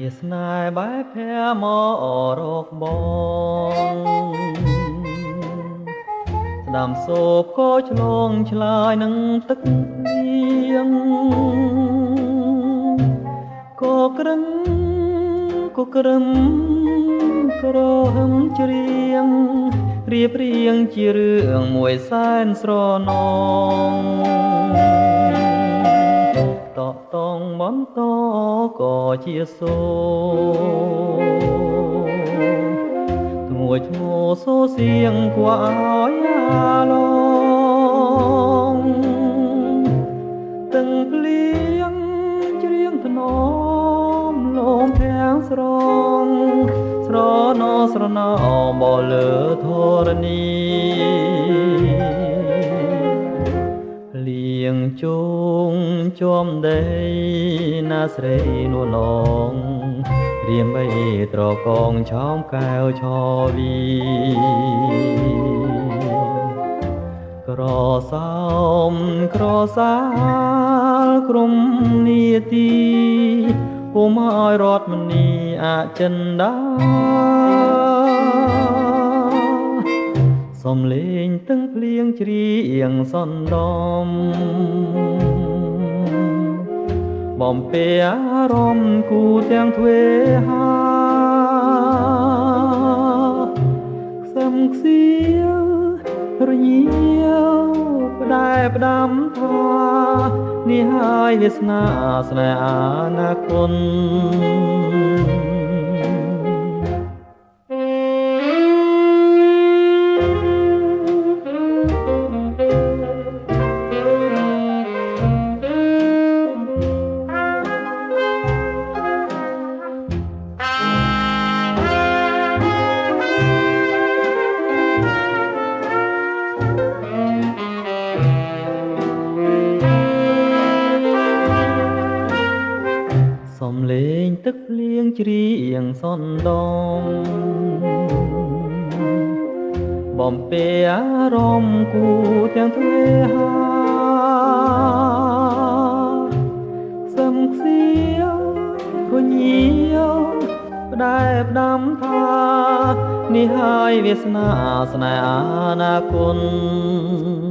វាស្នេហ៍បែបភ័មករកបងស្ដាំសូបក៏ឆ្លងឆ្លើយនឹងទឹកភ្លៀងក៏ក្រឹមក្រហមច្រៀងរៀបរៀងជារឿងមួយសែនស្រណងតកតងបន្តក៏ជាសូធ្ងួយធ្ងរសូរសៀងគួរឲ្យអាឡងទាំងភ្លៀងច្រៀងថ្នមលំធាងស្រងស្រណោស្រណោបលើធរណីលៀងជងជាំដីណាស្រីនួនឡងរៀមបីត្រកងឆោមកែវឆវីក្រសោមក្រសាលក្រុមនីតិពុំឲ្យរត់មនីអចិន្តាសំលេងទាំងភ្លៀងច្រៀងសន្តំបំពេអារម្មណ៍គូទាំងទ្វេហាខ្សឹមខ្សៀវរញៀវផ្ដែផ្ដាំថានេះហើយវាសនាស្នេហ៍អនាគតសំលេងទឹកភ្លៀងច្រៀងសន្តំបំពេអារម្មណ៍គូទាំងទ្វេហាខ្សឹមខ្សៀវរញៀវផ្ដែផ្ដាំថានេះហើយវាសនាស្នេហ៍អនាគត